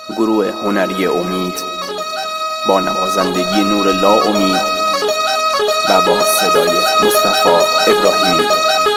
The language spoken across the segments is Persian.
گروه هنری امید با نوازندگی نورالله امید و با صدای مصطفی ابراهیمی.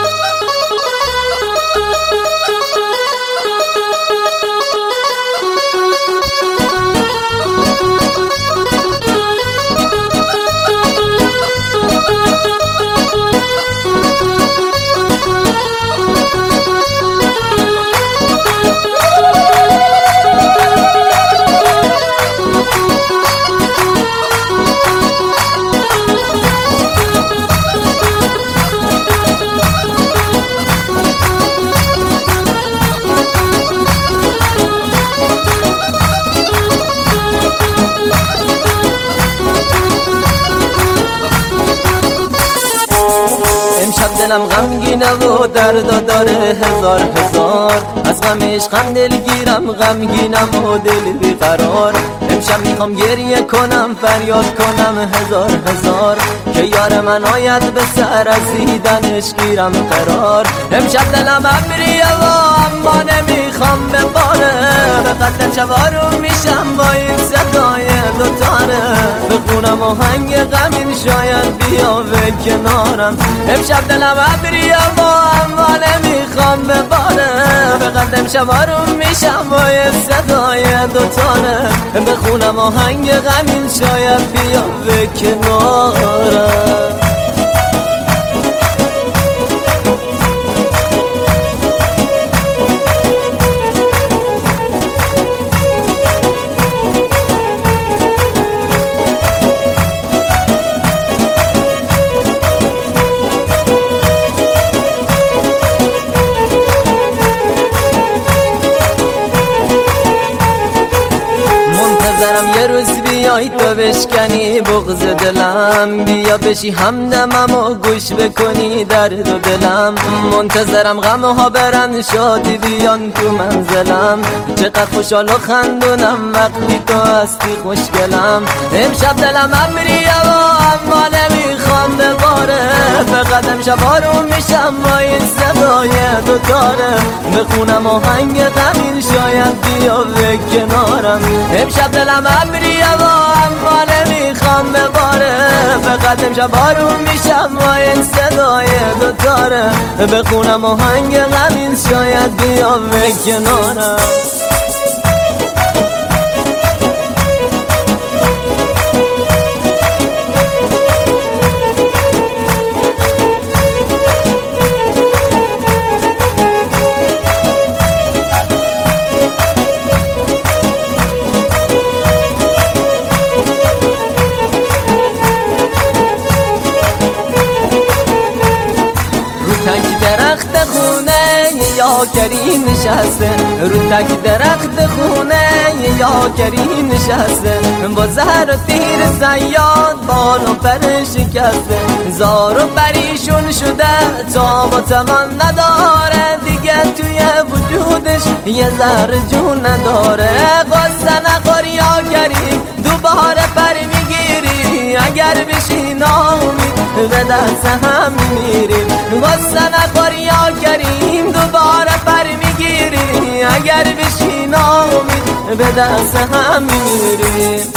امشب دلم غمگینه و درد داره هزار از غمش غم دلگیرم، غمگینم و دل بیقرار. امشب میخوام گریه کنم، فریاد کنم هزار که یار من آید به سر از دیدنش گیرم قرار. امشب دلم ابریه و اما نمیخوام بباره، به قد شب آروم میشم با این صدای دوتاره. بخونم آهنگ غمین شاید بیا به کنارم. امشب دلم ابریه و اما نمیخوام بباره، به قد شب آروم میشم با این صدای دوتاره. بخونم آهنگ غمین شاید بیا به کنارم. یه روز بیای تو بشکنی بغض دلم، بیا بشی همدمم و گوش بکنی درد و دلم. منتظرم غمها برن شادی بیان تو منزلم، چقدر خوشحال و خندونم وقتی تو هستی خوشگلم. امشب دلم ابریه و اما نمیخوام بباره، فقط امشب آروم میشم با این صدای دوتاره. بخونم آهنگ غمین شاید بیا به کنارم. امشب دلم ابریه و اما نمیخوام بباره، فقط امشب آروم میشم با این صدای دوتاره. بخونم آهنگ غمین شاید بیا به کنارم. درخت خونه یا کریم نشسته، رو تک درخت خونه یا کریم نشسته. با زهر و تیر زیاد بال و پر شکسته، زار و پریشون شده تا با تمام نداره دیگه، توی وجودش یه ذره جون نداره. قصه نخور یا کریم دوباره پر میگیری، اگر بشی ناامید به دست هم میمیریم. قصه نخور یا کریم دوباره پر میگیری، اگر بشی ناامید به دست هم میمیریم.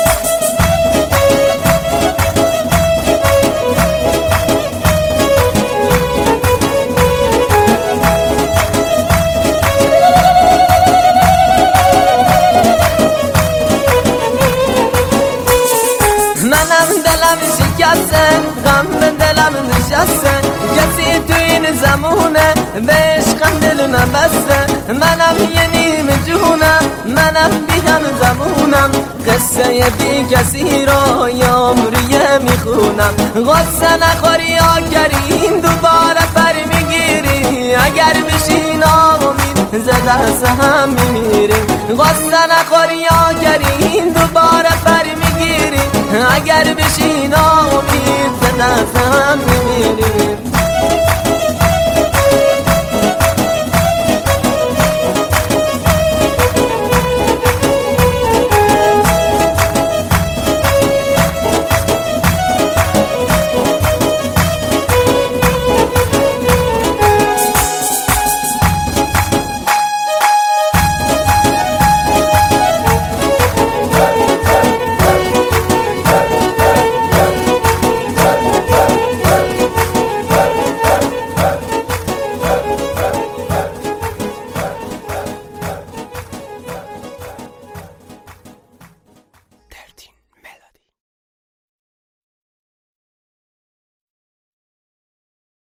منم دلم شکسته، غم به دلم نشسته، کسی تو این زمونه به عشقم دل نبسته. منم یه نیم جونم، منم بیهم زمونم، قصه بی کسی را یا عمریه میخونم. قصه نخور یا کریم دوباره پر میگیری، اگر بشی ناامید ز دست هم میمیریم. قصه نخور یا کریم دوباره پر میگیری، اگر بشی ناامید ز دست هم میمیریم.